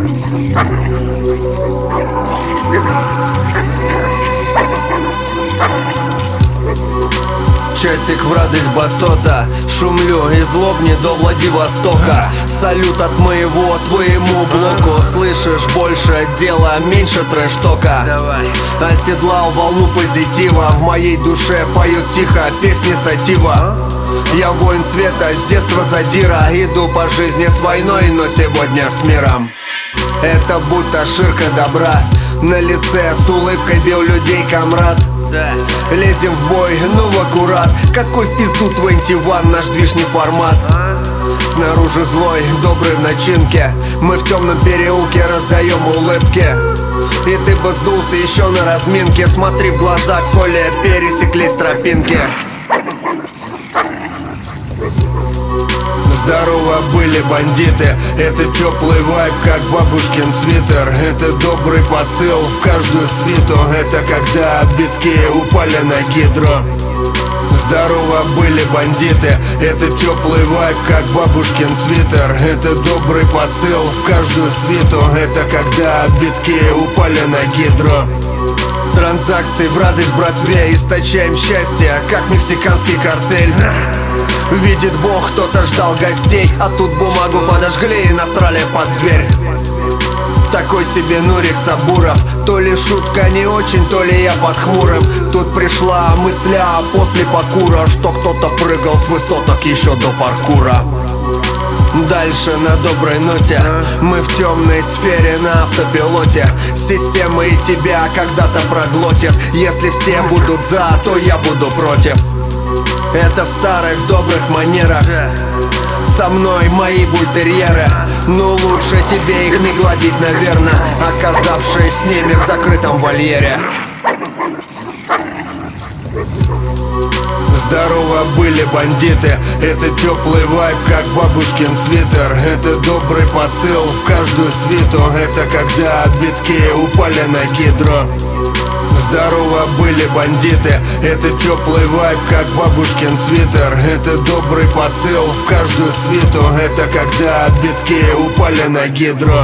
Часик в радость басота, шумлю из Лобни до Владивостока. Салют от моего твоему блоку. Слышишь, больше дела, меньше трэш-тока. Оседлал волну позитива, в моей душе поют тихо песни сатива. Я воин света, с детства задира. Иду по жизни с войной, но сегодня с миром. Это будто ширка добра, на лице с улыбкой бил людей комрад. Лезем в бой, ну в аккурат. Какой в пизду 21, наш движ не формат. Снаружи злой, добрый в начинке. Мы в темном переулке раздаем улыбки. И ты бы сдулся еще на разминке. Смотри в глаза, коли пересеклись тропинки. Здорово были бандиты, это теплый вайб, как бабушкин свитер. Это добрый посыл в каждую свиту. Это когда битки упали на гидро. Здорово были бандиты, это теплый вайб, как бабушкин свитер. Это добрый посыл в каждую свиту. Это когда битки упали на гидро. Транзакции в радость братве, источаем счастье, как мексиканский картель. Видит Бог, кто-то ждал гостей, а тут бумагу подожгли и насрали под дверь. Такой себе Нурик Сабуров. То ли шутка не очень, то ли я под хмурым. Тут пришла мысля после покура, что кто-то прыгал с высоток еще до паркура. Дальше на доброй ноте, мы в темной сфере на автопилоте. Система и тебя когда-то проглотит. Если все будут за, то я буду против. Это в старых добрых манерах. Со мной мои бультерьеры. Но лучше тебе их не гладить, наверное, оказавшись с ними в закрытом вольере. Здорово были бандиты, это теплый вайб, как бабушкин свитер. Это добрый посыл в каждую свиту. Это когда битки упали на гидро. Здорово были бандиты, это теплый вайб, как бабушкин свитер. Это добрый посыл в каждую свиту. Это когда битки упали на гидро.